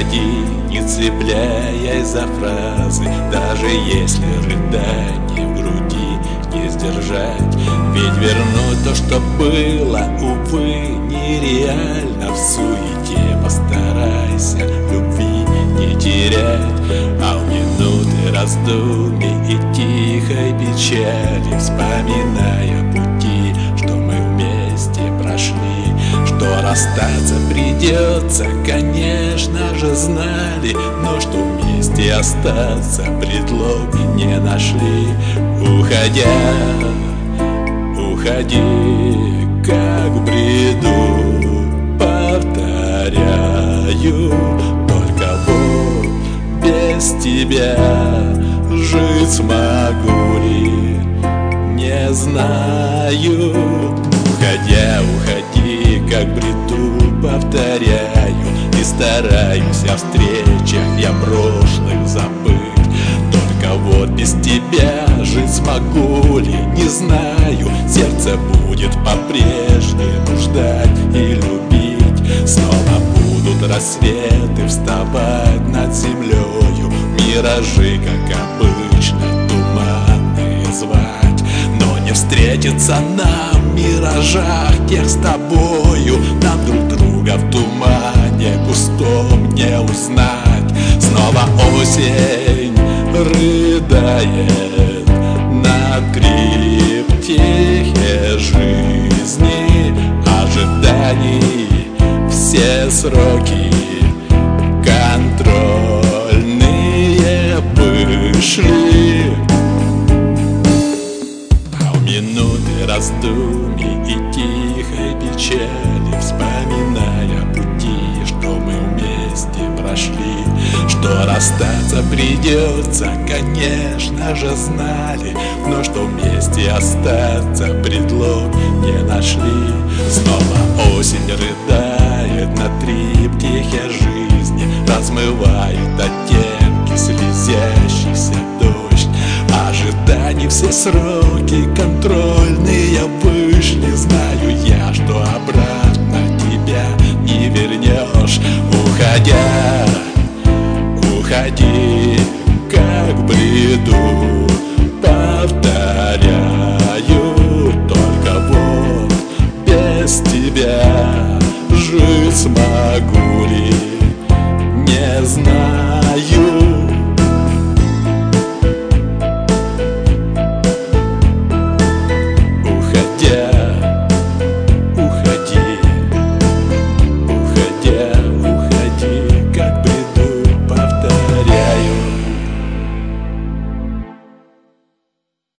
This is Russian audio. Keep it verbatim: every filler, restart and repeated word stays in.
уходи, не цепляясь за фразы, даже если рыдание в груди не сдержать. Ведь вернуть то, что было, увы, нереально. В суете постарайся любви не терять, а в минуты раздумий и тихой печали, вспоминая пути, что мы вместе прошли, что расстаться придется, конечно же знали, но что вместе остаться предлог не нашли. Уходя, уходи, как в бреду, повторяю, только вот без тебя жить смогу ли, не знаю. Уходя, уходи, как в бреду, повторяю, и стараюсь о встречах я прошлых забыть. Только вот без тебя жить смогу ли, не знаю. Сердце будет по-прежнему ждать и любить. Снова будут рассветы вставать над землею, миражи, как обычно, туманные звать. Но не встретится нам в миражах тех с тобою, нам друг друга в тумане густом не узнать. Снова осень рыдает на триптихе жизни, ожиданий все сроки контрольные вышли. А в минуты раздумий и тихой печали, вспоминая пути, что мы вместе прошли, что расстаться придется, конечно же знали, но что вместе остаться предлог не нашли. Снова осень рыдает на триптихе жизни, размывает оттенки слезящийся дождь. Ожиданий все сроки контрольные вышли. Знаю я, что обратно тебя не вернешь. Уходя, уходи, как в бреду, повторяю, только вот без тебя жить смогу ли, не знаю.